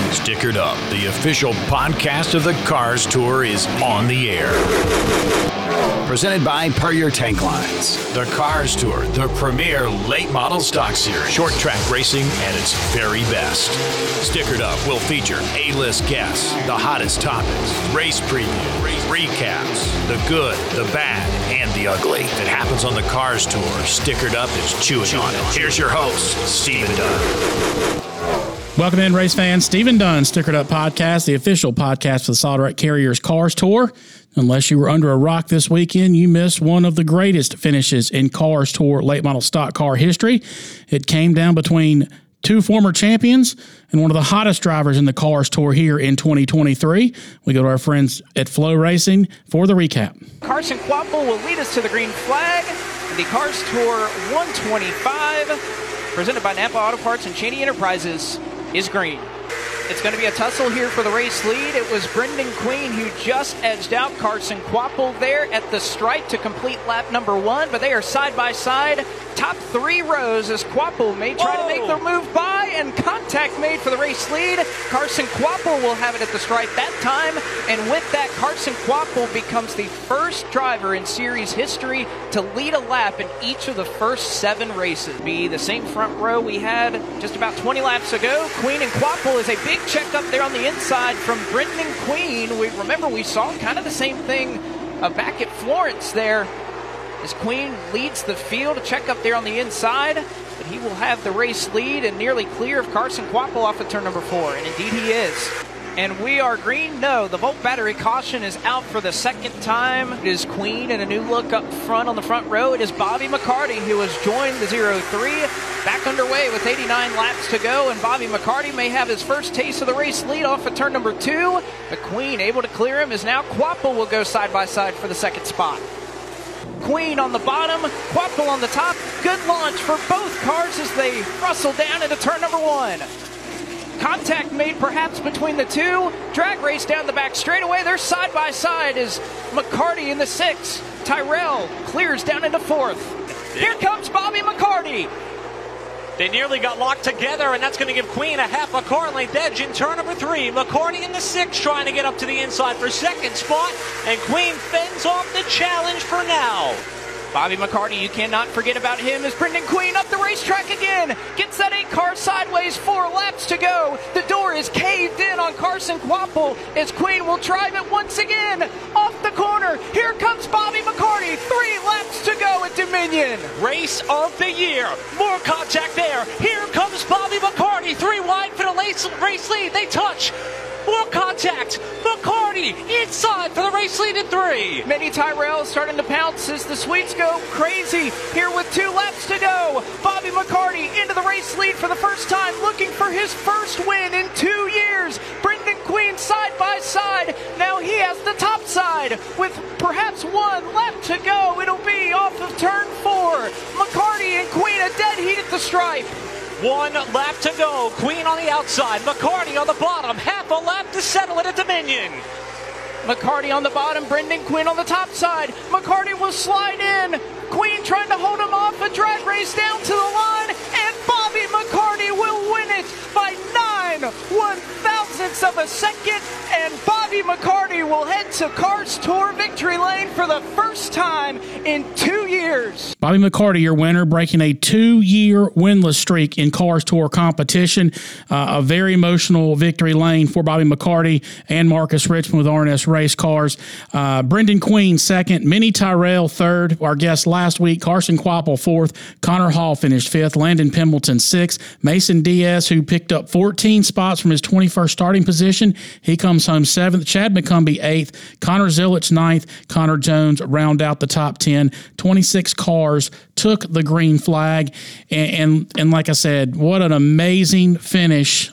Stickered Up, the official podcast of the Cars Tour, is on the air. Presented by Puryear Tank Lines. The Cars Tour, the premier late model stock series. Short track racing at its very best. Stickered Up will feature A-list guests, the hottest topics, race previews, recaps, the good, the bad, and the ugly. If it happens on the Cars Tour, Stickered Up is chewing on it. Here's your host, Stephen Dunn. Welcome in, race fans. Stephen Dunn, Stickered Up Podcast, the official podcast for the Solid Rock Carriers Cars Tour. Unless you were under a rock this weekend, you missed one of the greatest finishes in Cars Tour late model stock car history. It came down between two former champions and one of the hottest drivers in the Cars Tour here in 2023. We go to our friends at Flow Racing for the recap. Carson Kvapil will lead us to the green flag. The Cars Tour 125, presented by Napa Auto Parts and Cheney Enterprises, is green. It's going to be a tussle here for the race lead. It was Brendan Queen who just edged out Carson Kvapil there at the stripe to complete lap number one, but they are side by side, top three rows as Kvapil may try to make the move by, and contact made for the race lead. Carson Kvapil will have it at the stripe that time, and with that, Carson Kvapil becomes the first driver in series history to lead a lap in each of the first 7 races. Be the same front row we had just about 20 laps ago. Queen and Kvapil is a big check up there on the inside from Brendan Queen. We saw kind of the same thing back at Florence there as Queen leads the field. A check up there on the inside, but he will have the race lead and nearly clear of Carson Kvapil off of turn number 4, and indeed he is. And we are green. No, the Volt battery caution is out for the second time. It is Queen and a new look up front on the front row. It is Bobby McCarty who has joined the 0-3. Back underway with 89 laps to go, and Bobby McCarty may have his first taste of the race lead off of turn number 2. But Queen able to clear him as now Kvapil will go side by side for the second spot. Queen on the bottom, Kvapil on the top. Good launch for both cars as they rustle down into turn number 1. Contact made perhaps between the two. Drag race down the back straightaway. They're side by side as McCarty in the 6. Tyrrell clears down into 4th. Here comes Bobby McCarty. They nearly got locked together, and that's going to give Queen a half a car length edge in turn number 3. McCarty in the 6 trying to get up to the inside for second spot, and Queen fends off the challenge for now. Bobby McCarty, you cannot forget about him as Brendan Queen up the racetrack again. Gets that 8 car sideways, 4 laps to go. The door is caved in on Carson Kvapil as Queen will drive it once again. Off the corner, here comes Bobby McCarty. 3 laps to go at Dominion. Race of the year. More contact there. Here comes Bobby McCarty. 3 wide for the race lead. They touch. More contact. McCarty inside for the race lead in 3. Many Tyrrell starting to pounce as the Swedes go crazy here with 2 laps to go. Bobby McCarty into the race lead for the first time, looking for his first win in 2 years. Brendan Queen side by side. Now he has the top side with perhaps 1 lap to go. It'll be off of turn 4. McCarty and Queen a dead heat at the stripe. 1 lap to go. Queen on the outside. McCarty on the bottom. Half a lap to settle it at Dominion. McCarty on the bottom. Brendan Queen on the top side. McCarty will slide in. Queen trying to hold him off. A drag race down to the line. And Bobby McCarty will win it by 9 1/1000ths of a second. And Bobby McCarty will head to Cars Tour victory lane for the first time in 2 years. Bobby McCarty, your winner, breaking a 2-year winless streak in Cars Tour competition. A very emotional victory lane for Bobby McCarty and Marcus Richmond with R&S Race Cars. Brendan Queen second, Minnie Tyrrell third, our guest last week, Carson Kvapil 4th, Connor Hall finished 5th, Landon Pendleton 6th, Mason Diaz, who picked up 14 spots from his 21st starting position, he comes home 7th, Chad McCumbee 8th, Connor Zillich 9th, Connor Jones round out the top 10. 26 cars took the green flag, and like I said, what an amazing finish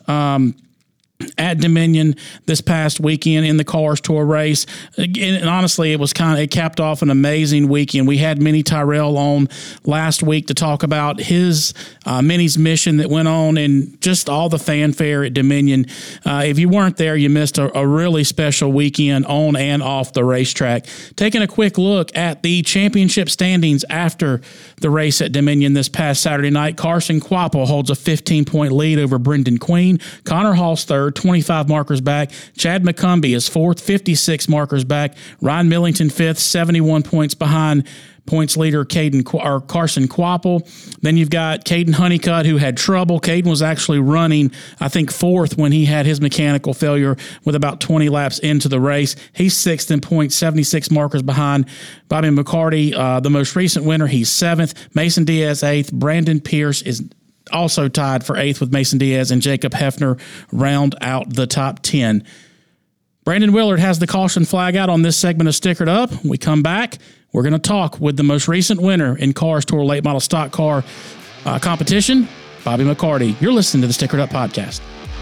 at Dominion this past weekend in the Cars Tour race. And honestly, it capped off an amazing weekend. We had Minnie Tyrrell on last week to talk about Minnie's mission that went on and just all the fanfare at Dominion. If you weren't there, you missed a really special weekend on and off the racetrack. Taking a quick look at the championship standings after the race at Dominion this past Saturday night, Carson Kvapil holds a 15-point lead over Brendan Queen. Connor Hall's third. third, 25 markers back. Chad McCumbee is fourth, 56 markers back. Ryan Millington fifth, 71 points behind points leader Carson Kvapil. Then you've got Caden Honeycutt, who had trouble. Caden was actually running, I think, fourth when he had his mechanical failure with about 20 laps into the race. He's sixth in points, 76 markers behind Bobby McCarty, the most recent winner. He's seventh. Mason Diaz eighth. Brandon Pierce is also tied for eighth with Mason Diaz, and Jacob Hefner round out the top 10. Brandon Willard has the caution flag out on this segment of Stickered Up. When we come back, we're going to talk with the most recent winner in Cars Tour Late Model Stock Car competition, Bobby McCarty. You're listening to the Stickered Up podcast.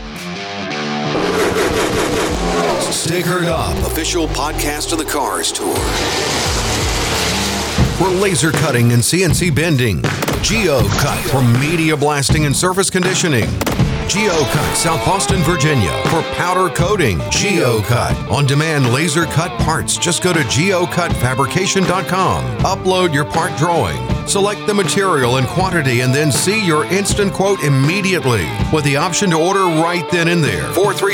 Stickered Up, official podcast of the Cars Tour. For laser cutting and CNC bending, GeoCut for media blasting and surface conditioning. GeoCut, South Boston, Virginia, for powder coating. GeoCut, on-demand laser cut parts. Just go to geocutfabrication.com. Upload your part drawing. Select the material and quantity and then see your instant quote immediately with the option to order right then and there.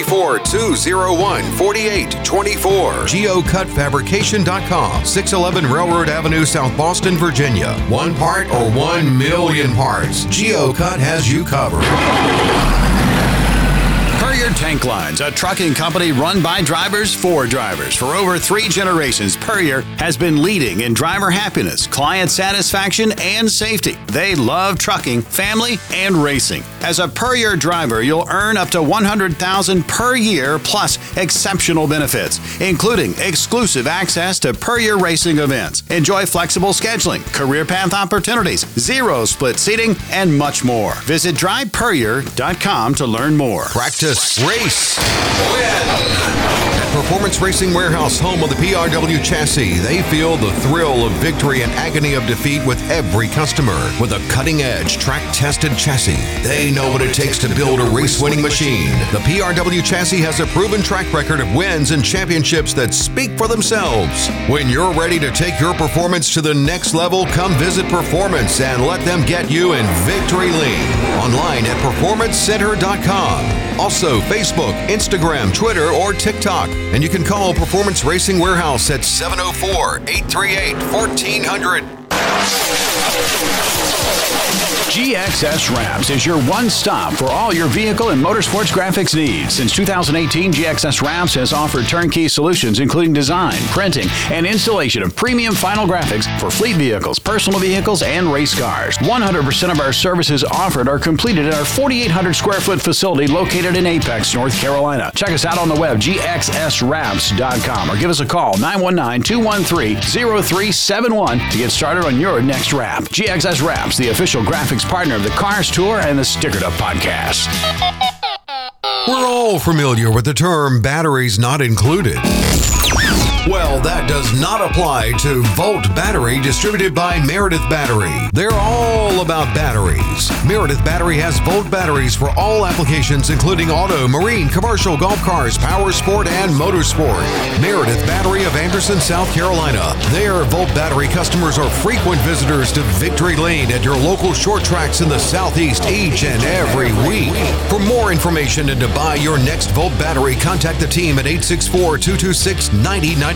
434-201-4824. geocutfabrication.com. 611 Railroad Avenue, South Boston, Virginia. One part or 1 million parts. GeoCut has you covered. Puryear Tank Lines, a trucking company run by drivers for drivers. For over 3 generations, Puryear has been leading in driver happiness, client satisfaction, and safety. They love trucking, family, and racing. As a Puryear driver, you'll earn up to $100,000 per year plus exceptional benefits, including exclusive access to Puryear racing events. Enjoy flexible scheduling, career path opportunities, zero split seating, and much more. Visit drivepuryear.com to learn more. Practice, race, win. At Performance Racing Warehouse, home of the PRW chassis, they feel the thrill of victory and agony of defeat with every customer. With a cutting-edge, track-tested chassis, they know what it takes to build a race-winning machine. The PRW chassis has a proven track record of wins and championships that speak for themselves. When you're ready to take your performance to the next level, come visit Performance and let them get you in victory lane. Online at performancecenter.com. Also, Facebook, Instagram, Twitter, or TikTok. And you can call Performance Racing Warehouse at 704-838-1400. GXS Wraps is your one-stop for all your vehicle and motorsports graphics needs. Since 2018, GXS Wraps has offered turnkey solutions including design, printing, and installation of premium final graphics for fleet vehicles, personal vehicles, and race cars. 100% of our services offered are completed at our 4,800 square foot facility located in Apex, North Carolina. Check us out on the web, gxswraps.com, or give us a call, 919-213-0371 to get started on your next wrap. GXS Wraps, the official graphics partner of the Cars Tour and the Stickered Up podcast. We're all familiar with the term batteries not included. Well, that does not apply to Volt Battery, distributed by Meredith Battery. They're all about batteries. Meredith Battery has Volt batteries for all applications, including auto, marine, commercial, golf cars, power sport, and motorsport. Meredith Battery of Anderson, South Carolina. Their Volt Battery customers are frequent visitors to Victory Lane at your local short tracks in the Southeast each and every week. For more information and to buy your next Volt battery, contact the team at 864-226-9091.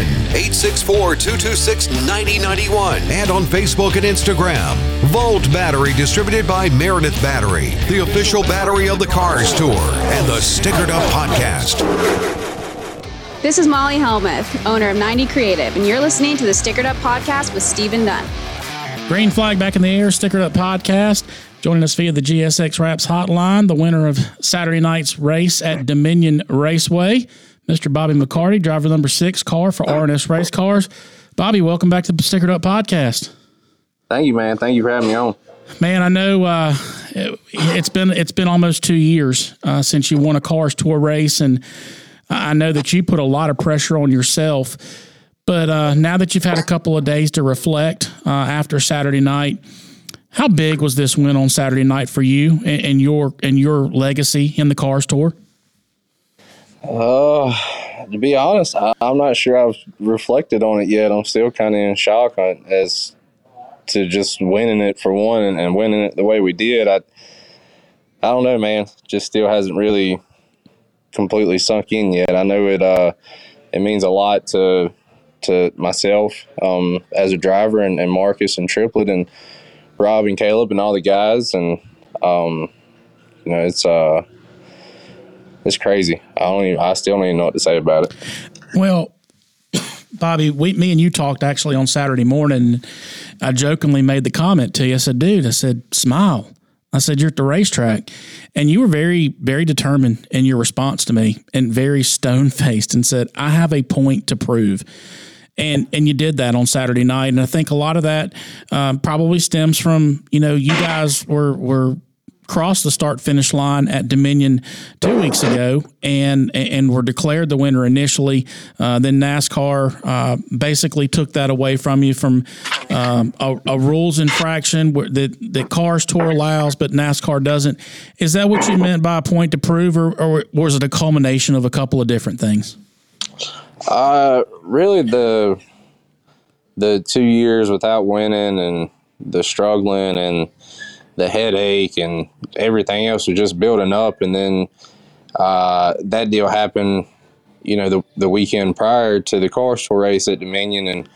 864-226-9091 and on Facebook and Instagram. Volt Battery, distributed by Meredith Battery, the official battery of the Cars Tour and the Stickered Up podcast. This is Molly Helmuth, owner of 90 Creative, and you're listening to the Stickered Up podcast with Stephen Dunn. Green flag back in the air, Stickered Up podcast. Joining us via the GSX Wraps hotline, the winner of Saturday night's race at Dominion Raceway, Mr. Bobby McCarty, driver number 6 car for R&S Race Cars. Bobby, welcome back to the Stickered Up podcast. Thank you, man. Thank you for having me on. Man, I know it's been almost 2 years since you won a Cars Tour race, and I know that you put a lot of pressure on yourself. But now that you've had a couple of days to reflect after Saturday night, how big was this win on Saturday night for you and your legacy in the Cars Tour? To be honest, I'm not sure I've reflected on it yet. I'm still kind of in shock as to just winning it for one and winning it the way we did. I don't know, man. Just still hasn't really completely sunk in yet. I know it means a lot to myself as a driver, and Marcus and Triplett and Rob and Caleb and all the guys, and it's crazy. I still don't even know what to say about it. Well, Bobby, me and you talked actually on Saturday morning. I jokingly made the comment to you. I said, dude, smile. I said, you're at the racetrack. And you were very, very determined in your response to me and very stone-faced and said, I have a point to prove. And you did that on Saturday night. And I think a lot of that probably stems from, you guys were crossed the start-finish line at Dominion 2 weeks ago and were declared the winner initially. Then NASCAR basically took that away from you from a rules infraction that Cars Tour allows, but NASCAR doesn't. Is that what you meant by a point to prove, or was it a culmination of a couple of different things? Really the 2 years without winning and the struggling and the headache and everything else was just building up. And then that deal happened, the weekend prior to the Cars Tour race at Dominion. And,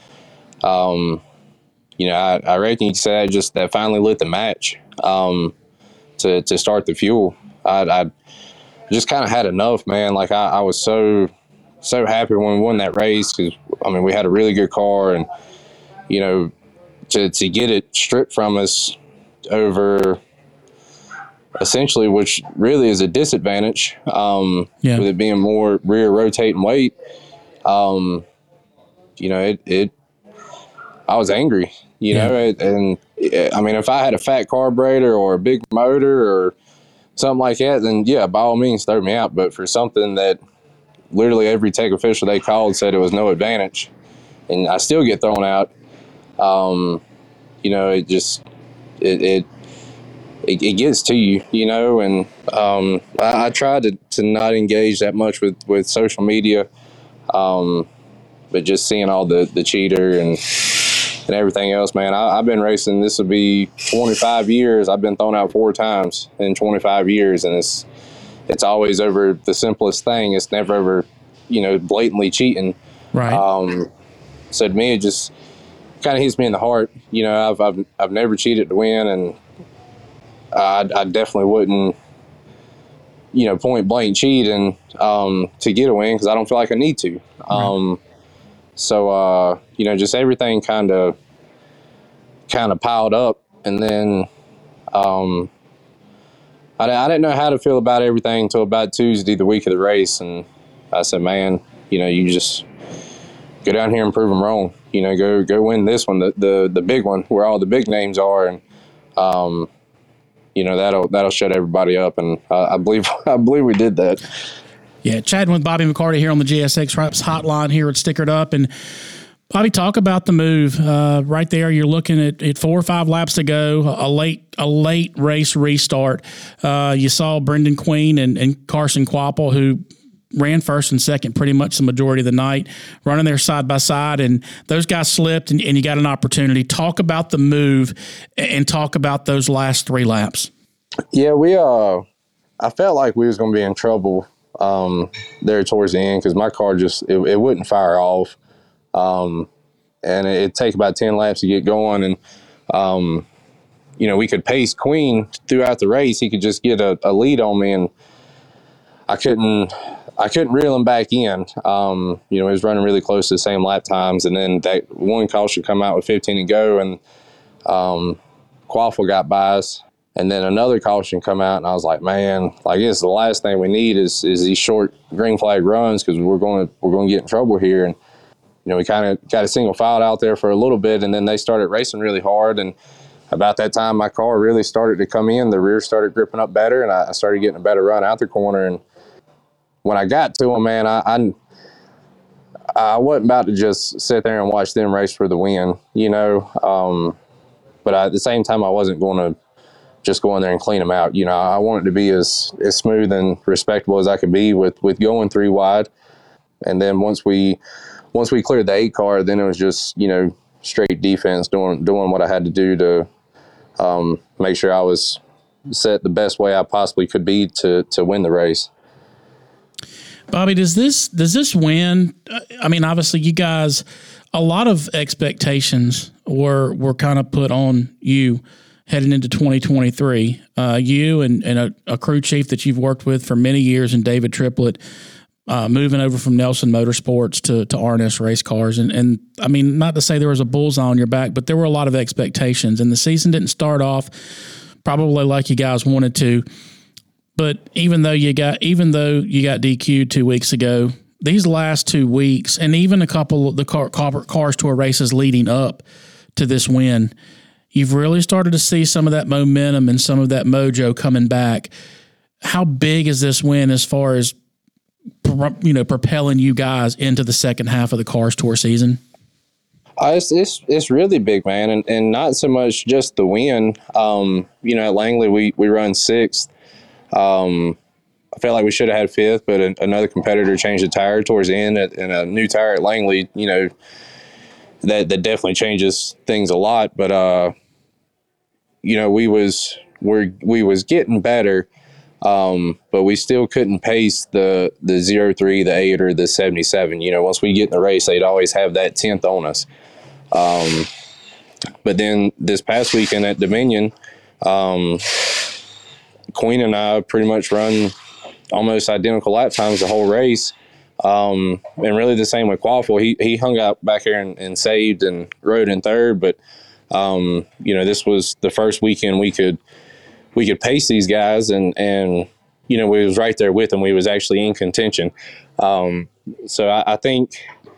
I reckon you could say that finally lit the match to start the fuel. I just kind of had enough, man. Like I was so happy when we won that race because, we had a really good car, and, to get it stripped from us over essentially, which really is a disadvantage, with it being more rear rotating weight. I was angry, and if I had a fat carburetor or a big motor or something like that, then by all means throw me out. But for something that literally every tech official they called said it was no advantage, and I still get thrown out, it gets to you, and I tried to not engage that much with social media, but just seeing all the cheater and everything else, man. I've been racing. This will be 25 years. I've been thrown out 4 times in 25 years, and it's always over the simplest thing. It's never over, blatantly cheating. Right. So to me, it just kind of hits me in the heart. I've never cheated to win, and I definitely wouldn't, point blank cheat and to get a win because I don't feel like I need to. Right. Just everything kind of piled up, and then I didn't know how to feel about everything until about Tuesday, the week of the race, and I said, man, you just go down here and prove them wrong. Go win this one, the big one where all the big names are, and that'll shut everybody up, and I believe we did that. Yeah, chatting with Bobby McCarty here on the GSX Wraps hotline here at Stickered Up. And Bobby, talk about the move right there. You're looking at 4 or 5 laps to go, a late race restart. You saw Brendan Queen and Carson Quapple, who ran first and second pretty much the majority of the night, running there side by side, and those guys slipped, and you got an opportunity. Talk about the move and talk about those last 3 laps. Yeah, I felt like we was going to be in trouble there towards the end because my car just it wouldn't fire off, and it'd take about 10 laps to get going, and we could pace Queen throughout the race. He could just get a lead on me, and I couldn't reel him back in. He was running really close to the same lap times, and then that one caution come out with 15 to go, and Quaffle got by us. And then another caution come out, and I was like, man, it's the last thing we need is these short green flag runs because we're going to get in trouble here. And we kind of got a single file out there for a little bit, and then they started racing really hard. And about that time, my car really started to come in. The rear started gripping up better, and I started getting a better run out the corner. And when I got to them, man, I wasn't about to just sit there and watch them race for the win, but at the same time, I wasn't going to just go in there and clean them out. I wanted to be as smooth and respectable as I could be with going 3 wide. And then once we cleared the 8 car, then it was just, straight defense, doing what I had to do to make sure I was set the best way I possibly could be to win the race. Bobby, does this win? I mean, obviously, you guys, a lot of expectations were kind of put on you heading into 2023. You and a crew chief that you've worked with for many years, and David Triplett, moving over from Nelson Motorsports to R&S Race Cars. And I mean, not to say there was a bullseye on your back, but there were a lot of expectations, and the season didn't start off probably like you guys wanted to. But even though you got DQ'd 2 weeks ago, these last 2 weeks, and even a couple of the Cars Tour races leading up to this win, you've really started to see some of that momentum and some of that mojo coming back. How big is this win as far as, propelling you guys into the second half of the Cars Tour season? It's really big, man, and not so much just the win. At Langley we run sixth. I felt like we should have had fifth, but another competitor changed the tire towards the end, and a new tire at Langley, that definitely changes things a lot. But we was getting better, but we still couldn't pace the 03, the 8, or the 77. Once we get in the race, they'd always have that 10th on us. But then this past weekend at Dominion, Queen and I pretty much run almost identical lap times the whole race. And really the same with Quaffle. He hung out back here and saved and rode in third. But, this was the first weekend we could pace these guys, and we was right there with them. We was actually in contention. So I think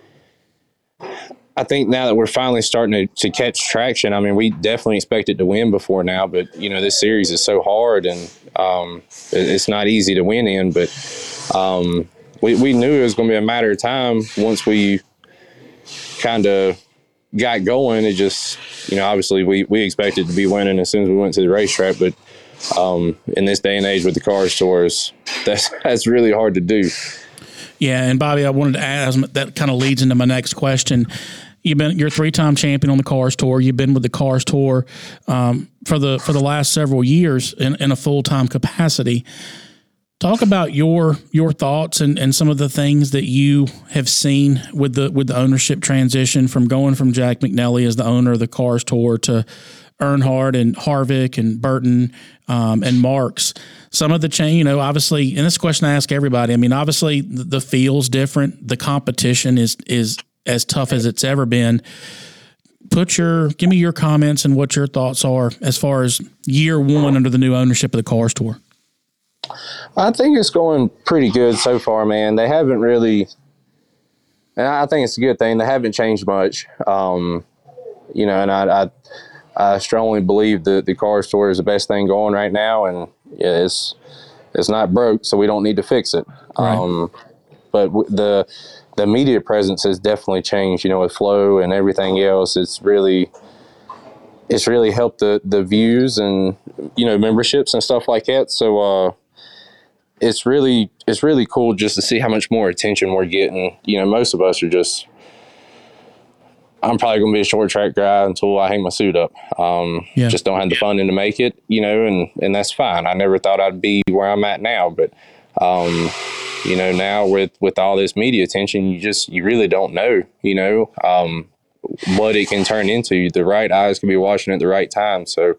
now that we're finally starting to catch traction, I mean, we definitely expected to win before now, but, this series is so hard, and it's not easy to win in. But we knew it was going to be a matter of time once we kind of got going. It just, obviously we expected to be winning as soon as we went to the racetrack, but in this day and age with the Cars Tours, that's really hard to do. Yeah, and Bobby, I wanted to ask, that kind of leads into my next question. You're a 3-time champion on the Cars Tour. You've been with the Cars Tour for the last several years in a full-time capacity. Talk about your thoughts and some of the things that you have seen with the ownership transition from going from Jack McNelly as the owner of the Cars Tour to Earnhardt and Harvick and Burton and Marks. Some of the change, obviously, and this question I ask everybody. I mean, obviously the field's different. The competition is as tough as it's ever been. Give me your comments and what your thoughts are as far as year one under the new ownership of the Cars Tour. I think it's going pretty good so far, man. They haven't really, and I think it's a good thing. They haven't changed much. And I strongly believe that the Cars Tour is the best thing going right now, and it's not broke, so we don't need to fix it. Right. But the media presence has definitely changed. With Flow and everything else, it's really helped the views and memberships and stuff like that. So it's really cool just to see how much more attention we're getting. Most of us are just, I'm probably going to be a short track guy until I hang my suit up. Just don't have the funding to make it, and that's fine. I never thought I'd be where I'm at now, but, now with all this media attention, you really don't know, what it can turn into. The right eyes can be watching at the right time. So,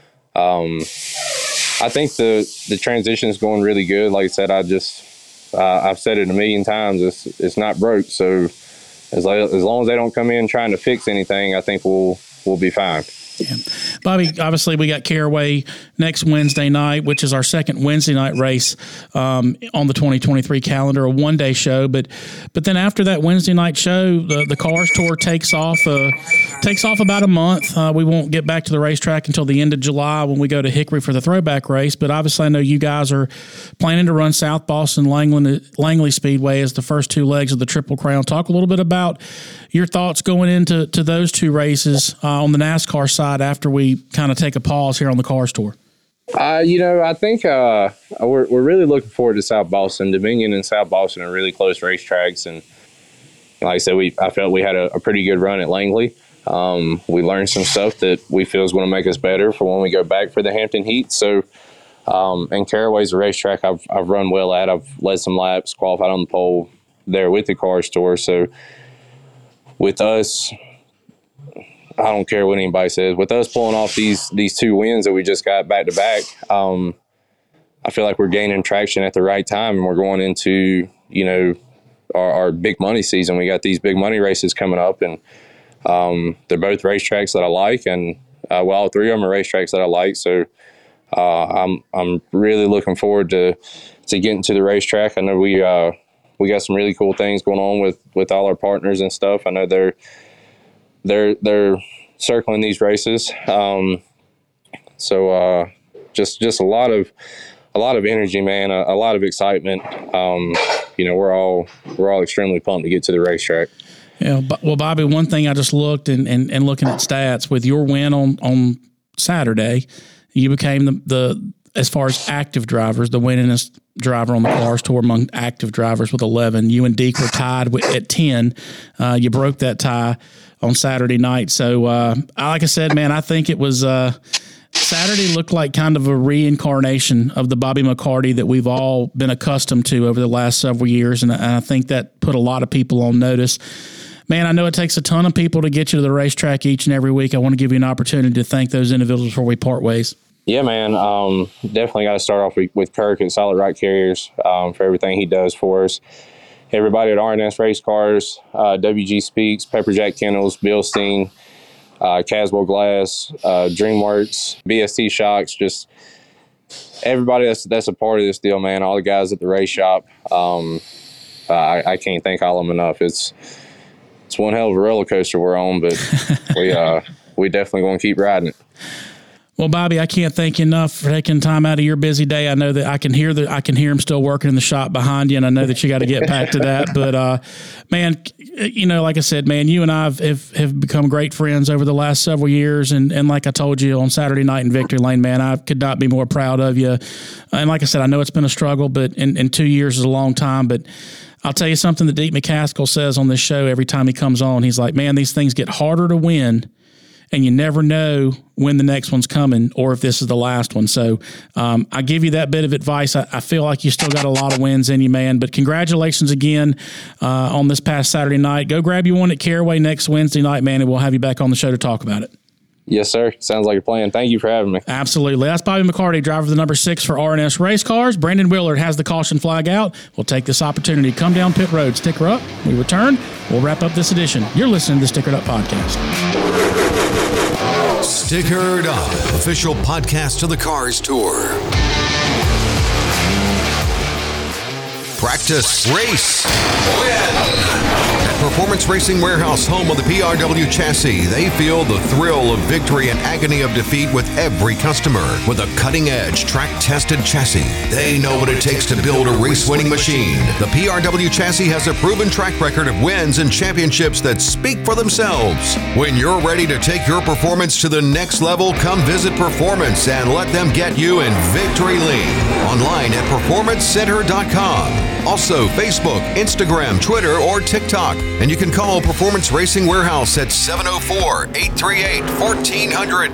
I think the transition is going really good. Like I said, I've said it a million times. It's not broke. So, as long as they don't come in trying to fix anything, I think we'll be fine. Yeah. Bobby, obviously we got Caraway next Wednesday night, which is our second Wednesday night race on the 2023 calendar, a one-day show. But then after that Wednesday night show, the Cars Tour takes off about a month. We won't get back to the racetrack until the end of July when we go to Hickory for the throwback race. But obviously I know you guys are planning to run South Boston Langley Speedway as the first two legs of the Triple Crown. Talk a little bit about your thoughts going into those two races on the NASCAR side after we kind of take a pause here on the Cars Tour. I think we're really looking forward to South Boston. Dominion and South Boston are really close racetracks, and like I said, I felt we had a pretty good run at Langley. We learned some stuff that we feel is going to make us better for when we go back for the Hampton Heat. So And Caraway's a racetrack I've run well at. I've led some laps, qualified on the pole there with the Cars Tour. So with us, I don't care what anybody says. With us pulling off these 2 wins that we just got back to back, I feel like we're gaining traction at the right time, and we're going into, you know, our big money season. We got these big money races coming up, and they're both racetracks that I like, and all 3 of them are racetracks that I like. So I'm really looking forward to getting to the racetrack. I know we got some really cool things going on with all our partners and stuff. I know they're circling these races. So just a lot of energy, man, a lot of excitement. You know, we're all extremely pumped to get to the racetrack. Yeah, well, Bobby, one thing I just looked and looking at stats with your win on Saturday, you became the as far as active drivers, the winningest driver on the Cars Tour among active drivers with 11. You and Deke were tied at 10. You broke that tie on Saturday night. So, like I said, man, I think it was Saturday looked like kind of a reincarnation of the Bobby McCarty that we've all been accustomed to over the last several years, and I think that put a lot of people on notice. Man, I know it takes a ton of people to get you to the racetrack each and every week. I want to give you an opportunity to thank those individuals before we part ways. Yeah, man. Definitely got to start off with Kirk at Solid Rock Carriers for everything he does for us. Everybody at RNS Race Cars, WG Speaks, Pepperjack Kennels, Bilstein, Caswell Glass, DreamWorks, BST Shocks, just everybody that's a part of this deal, man. All the guys at the race shop. I can't thank all of them enough. It's one hell of a roller coaster we're on, but we definitely going to keep riding it. Well, Bobby, I can't thank you enough for taking time out of your busy day. I know that I can hear him still working in the shop behind you, and I know that you got to get back to that. But man, you know, like I said, man, you and I have become great friends over the last several years, and like I told you on Saturday night in Victory Lane, man, I could not be more proud of you. And like I said, I know it's been a struggle, but in 2 years is a long time. But I'll tell you something that Deke McCaskill says on this show every time he comes on. He's like, man, these things get harder to win, and you never know when the next one's coming or if this is the last one. So I give you that bit of advice. I feel like you still got a lot of wins in you, man. But congratulations again on this past Saturday night. Go grab you one at Caraway next Wednesday night, man, and we'll have you back on the show to talk about it. Yes, sir. Sounds like a plan. Thank you for having me. Absolutely. That's Bobby McCarty, driver of the number 6 for RNS Race Cars. Brandon Willard has the caution flag out. We'll take this opportunity to come down pit road. Stick her up. We return. We'll wrap up this edition. You're listening to the Stickered Up Podcast. Stickered Up, official podcast of the Cars Tour. Practice, race, win. At Performance Racing Warehouse, home of the PRW chassis, they feel the thrill of victory and agony of defeat with every customer. With a cutting-edge, track-tested chassis, they know what it takes to build a race-winning machine. The PRW chassis has a proven track record of wins and championships that speak for themselves. When you're ready to take your performance to the next level, come visit Performance and let them get you in victory lane. Online at performancecenter.com. Also, Facebook, Instagram, Twitter, or TikTok. And you can call Performance Racing Warehouse at 704-838-1400.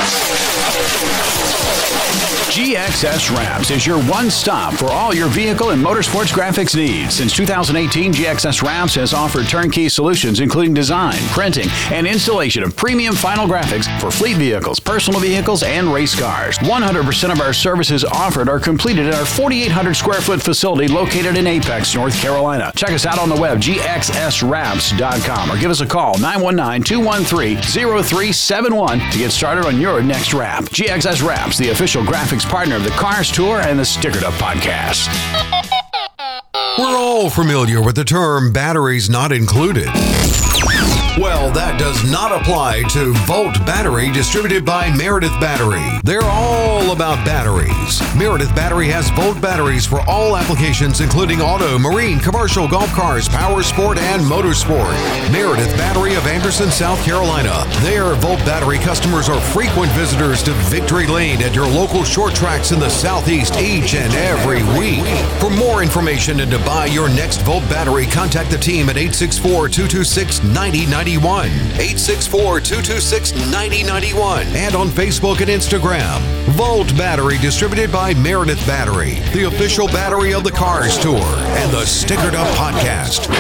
GXS Wraps is your one-stop for all your vehicle and motorsports graphics needs. Since 2018, GXS Wraps has offered turnkey solutions including design, printing, and installation of premium final graphics for fleet vehicles, personal vehicles, and race cars. 100% of our services offered are completed at our 4,800 square foot facility located in Apex, North Carolina. Check us out on the web, gxswraps.com, or give us a call, 919-213-0371 to get started on your next wrap. GXS Wraps, the official graphics partner of the Cars Tour and the Stickered Up Podcast. We're all familiar with the term batteries not included. Well, that does not apply to Volt Battery, distributed by Meredith Battery. They're all about batteries. Meredith Battery has Volt batteries for all applications, including auto, marine, commercial, golf cars, power sport, and motorsport. Meredith Battery of Anderson, South Carolina. Their Volt Battery customers are frequent visitors to Victory Lane at your local short tracks in the Southeast each and every week. For For more information and to buy your next Volt battery, contact the team at 864-226-9091. 864-226-9091. And on Facebook and Instagram. Volt Battery, distributed by Meredith Battery, the official battery of the Cars Tour and the Stickered Up Podcast.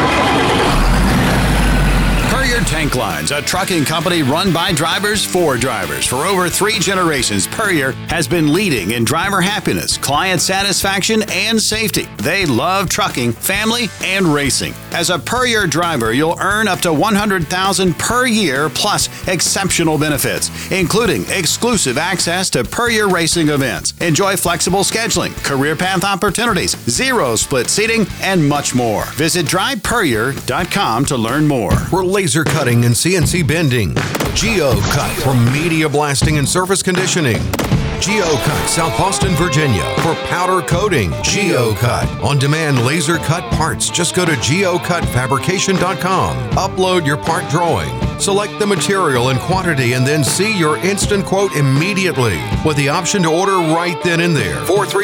Puryear Tank Lines, a trucking company run by drivers for drivers. For over 3 generations, Puryear has been leading in driver happiness, client satisfaction, and safety. They love trucking, family, and racing. As a Puryear driver, you'll earn up to $100,000 per year plus exceptional benefits, including exclusive access to Puryear racing events. Enjoy flexible scheduling, career path opportunities, 0 split seating, and much more. Visit drivepuryear.com to learn more. We're laser cutting and CNC bending. GeoCut for media blasting and surface conditioning. GeoCut, South Boston, Virginia for powder coating. GeoCut, on-demand laser cut parts. Just go to geocutfabrication.com. Upload your part drawing. Select the material and quantity and then see your instant quote immediately with the option to order right then and there.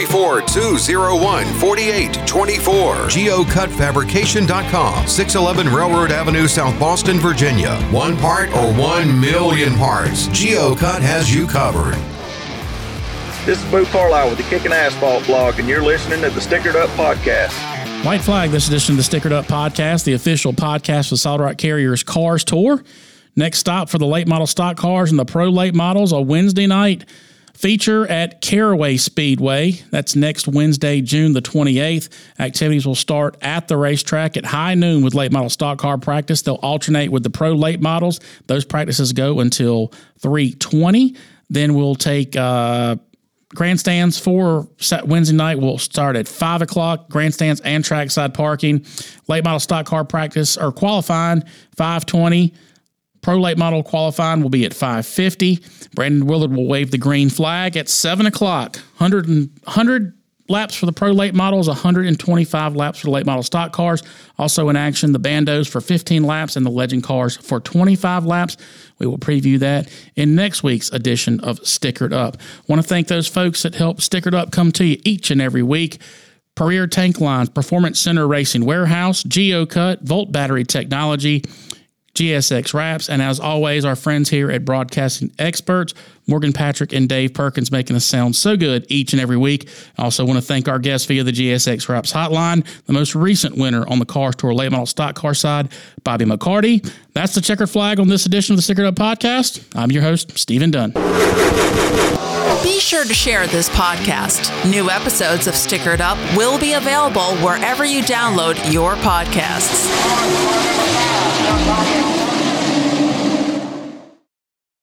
434-201-4824. geocutfabrication.com. 611 Railroad Avenue, South Boston, Virginia. 1 part or 1 million parts. GeoCut has you covered. This is Boo Carlisle with the Kickin' Asphalt blog, and you're listening to the Stickered Up Podcast. White flag, this edition of the Stickered Up Podcast, the official podcast for Solid Rock Carriers Cars Tour. Next stop for the late model stock cars and the pro late models, a Wednesday night feature at Caraway Speedway. That's next Wednesday, June the 28th. Activities will start at the racetrack at high noon with late model stock car practice. They'll alternate with the pro late models. Those practices go until 3:20. Then we'll take grandstands for Wednesday night will start at 5 o'clock. Grandstands and trackside parking. Late model stock car practice or qualifying 5:20. Pro late model qualifying will be at 5:50. Brandon Willard will wave the green flag at 7 o'clock. 100 laps for the pro late models, 125 laps for the late model stock cars. Also in action, the Bandos for 15 laps and the Legend cars for 25 laps. We will preview that in next week's edition of Stickered Up. Want to thank those folks that help Stickered Up come to you each and every week. Puryear Tank Lines, Performance Center Racing Warehouse, GeoCut, Volt Battery Technology, GSX Wraps, and as always, our friends here at Broadcasting Experts, Morgan Patrick and Dave Perkins, making us sound so good each and every week. I also want to thank our guests via the GSX Wraps hotline, the most recent winner on the Cars Tour late model stock car side, Bobby McCarty. That's the checkered flag on this edition of the Stickered Up Podcast. I'm your host, Stephen Dunn. Be sure to share this podcast. New episodes of Stickered Up will be available wherever you download your podcasts.